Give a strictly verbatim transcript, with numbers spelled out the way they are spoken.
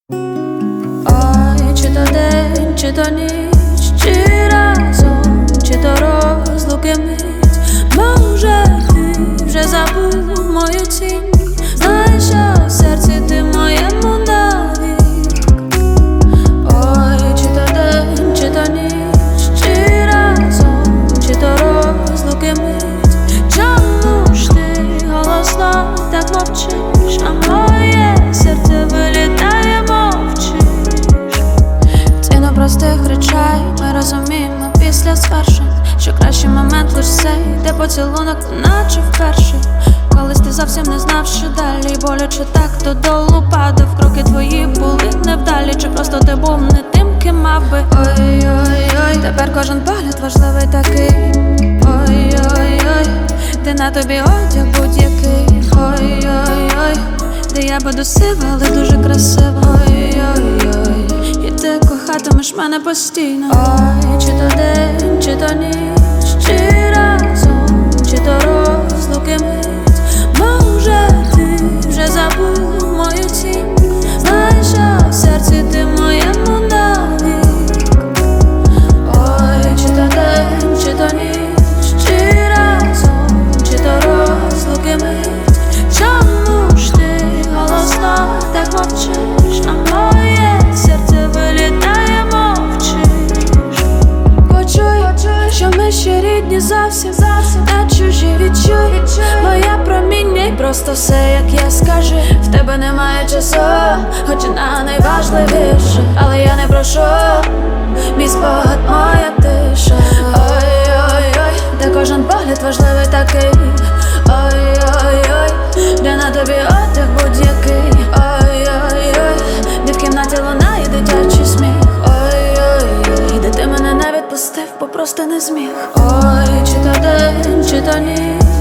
Ой, чи то день, чи то ніч, чи разом, чи то розлуки мить. Може ти вже забув мою тінь, знаєш, що в серці ти моєму навік. Ой, чи то день, чи то ніч, чи разом, чи то розлуки мить. Чому ж ти голосно так мовчиш, а моє серце вилітає, мовчиш. Ціну простих речей ми розуміємо після звершень, що кращий момент лиш цей, де поцілунок наче вперше. Колись ти зовсім не знав, що далі, боляче так додолу падав. Кроки твої були невдалі, чи просто ти був не тим, ким мав би. Ой-ой-ой, тепер кожен погляд важливий такий. Ой-ой-ой, де на тобі одяг будь-який. Ой-ой-ой, де я буду сива, але дуже красива. Ой-ой-ой, і ти кохатимеш мене постійно. Ой, чи то день, чи то ніч, чи разом, чи то розлуки мить. Може ти вже забув мою тінь, знаєш, що в серці ти моєму навік. Ой, чи то день, чи то ніч, чи разом, чи то розлуки мить. Чому ж ти голосно так мовчиш, а моє серце вилітає, мовчиш. Почуй, що ми ще рідні зовсім, та чужі відчуй моє проміння і просто все, як я скажу. В тебе немає часу, хоч на найважливіше, але я не прошу, мій спогад, моя тиша. Ой-ой-ой, де кожен погляд важливий такий. Ой-ой-ой, де на тобі одяг будь-який. Ой-ой-ой, де в кімнаті лунає дитячий сміх. Ой-ой-ой, де ти мене не відпустив, бо просто не зміг. Ой, чи то день, чи то ніч,